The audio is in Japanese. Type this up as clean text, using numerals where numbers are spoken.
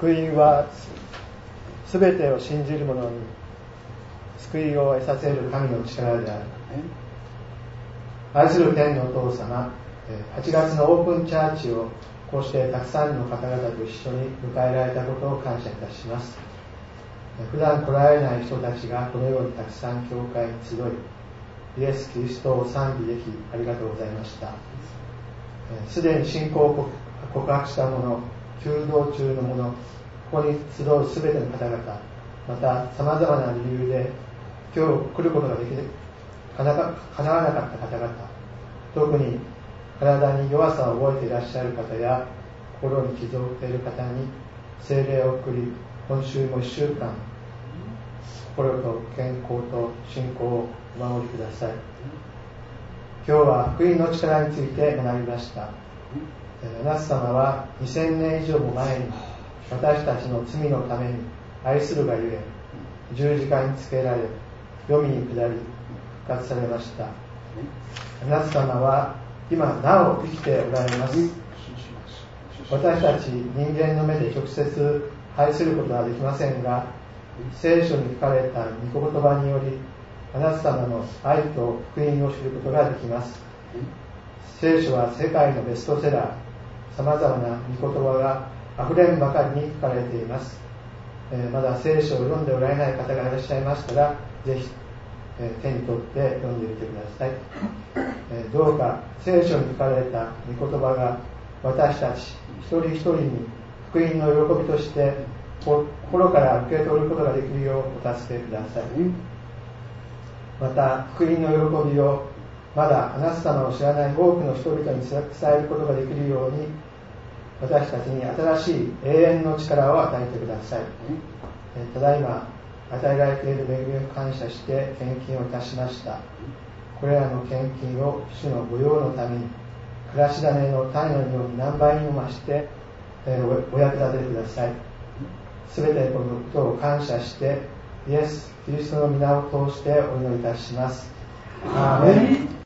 福音はすべてを信じる者に救いを得させる神の力である。愛する天のお父様、8月のオープンチャーチをこうしてたくさんの方々と一緒に迎えられたことを感謝いたします。普段来られない人たちがこのようにたくさん教会に集い、イエス・キリストを賛美できありがとうございました。すでに信仰を告白した者、求道中の者、ここに集うすべての方々、また様々な理由で今日来ることができ叶わなかった方々、特に体に弱さを覚えていらっしゃる方や心に傷を負っている方に聖霊を送り、今週も1週間心と健康と信仰をお守りください。今日は福音の力について学びました。アナス様は2000年以上も前に私たちの罪のために愛するがゆえ十字架につけられ黄泉に下り復活されました。アナス様は今なお生きておられます。私たち人間の目で直接愛することはできませんが、聖書に書かれた御言葉によりあなた様の愛と福音を知ることができます。聖書は世界のベストセラー、様々な御言葉があふれんばかりに書かれています。まだ聖書を読んでおられない方がいらっしゃいましたら、ぜひ手に取って読んでみてください。どうか聖書に書かれた御言葉が私たち一人一人に福音の喜びとして心から受け取ることができるようお助けください。また福音の喜びをまだあなた様を知らない多くの人々に伝えることができるように、私たちに新しい永遠の力を与えてください。ただいま与えられている恵みを感謝して献金をいたしました。これらの献金を主の御用のためにからし種の種のように何倍にも増してお役立ててください。すべてこのことを感謝してイエス・キリストの皆を通してお祈りいたします。アーメン。